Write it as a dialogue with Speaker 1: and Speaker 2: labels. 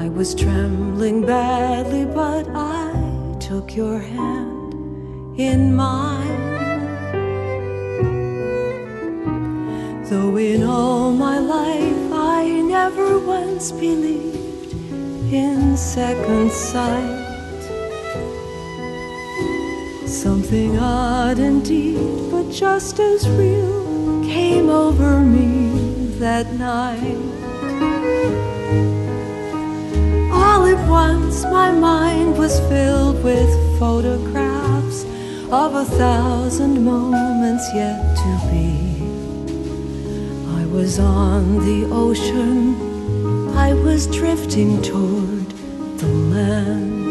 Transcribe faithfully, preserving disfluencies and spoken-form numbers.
Speaker 1: I was trembling badly, but I took your hand in mine. Though in all my life I never once believed in second sight, something odd indeed, but just as real, came over me that night. All at once my mind was filled with photographs of a thousand moments yet to be. I was on the ocean, I was drifting toward the land.